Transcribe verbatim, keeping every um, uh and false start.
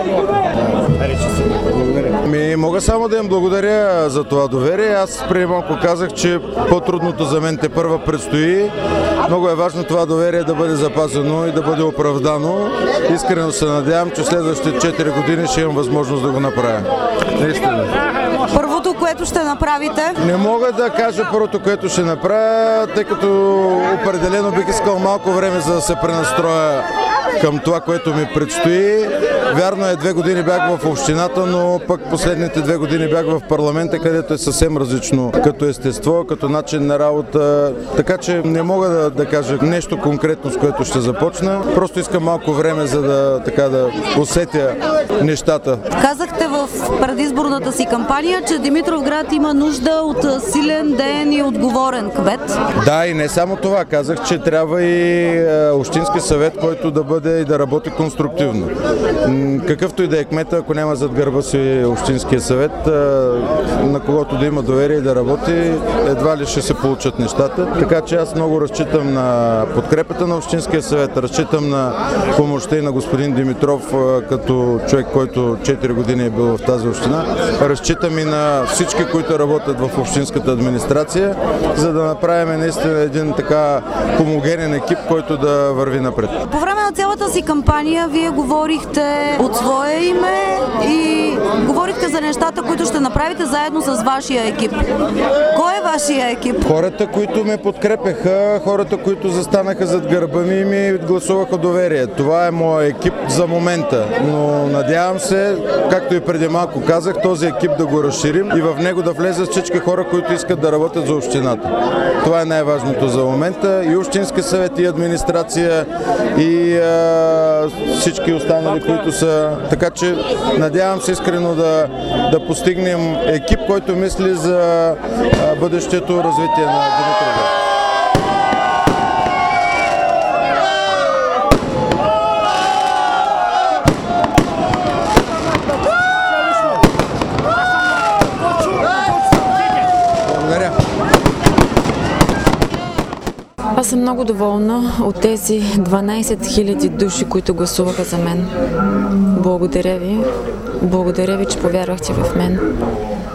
Ми, мога само да им благодаря за това доверие. Аз преди малко казах, че по-трудното за мен те първа предстои. Много е важно това доверие да бъде запазено и да бъде оправдано. Искрено се надявам, че следващите четири години ще имам възможност да го направя. Наистина. Първото, което ще направите? Не мога да кажа първото, което ще направя, тъй като определено бих искал малко време за да се пренастроя към това, което ми предстои. Вярно е, две години бях в общината, но пък последните две години бях в парламента, където е съвсем различно като естество, като начин на работа. Така че не мога да, да кажа нещо конкретно, с което ще започна. Просто искам малко време, за да, така, да усетя нещата. Казахте в предизборната си кампания, че Димитровград има нужда от силен, ден и отговорен кмет. Да, и не само това. Казах, че трябва и общински съвет, който да бъде и да работи конструктивно. Какъвто и да е кмета, ако няма зад гърба си общинския съвет, на когото да има доверие и да работи, едва ли ще се получат нещата. Така че аз много разчитам на подкрепата на общинския съвет, разчитам на помощта и на господин Димитров, като човек, който четири години е бил в тази община. Разчитам и на всички, които работят в общинската администрация, за да направим наистина един така хомогенен екип, който да върви напред. По време на цялата си кампания вие говорихте от свое име и говорихте за нещата, които ще направите заедно с вашия екип. Кой е вашия екип? Хората, които ме подкрепяха, хората, които застанаха зад гърба ми и ми гласуваха доверие. Това е моят екип за момента, но надявам се, както и преди малко казах, този екип да го разширим и в него да влезат всички хора, които искат да работят за общината. Това е най-важното за момента. И общински съвет, и администрация, и а, всички останали, които са. Така че надявам се искрено да, да постигнем екип, който мисли за а, бъдещето развитие на Димитровград. Аз съм много доволна от тези дванайсет хиляди души, които гласуваха за мен. Благодаря ви. Благодаря ви, че повярвахте в мен.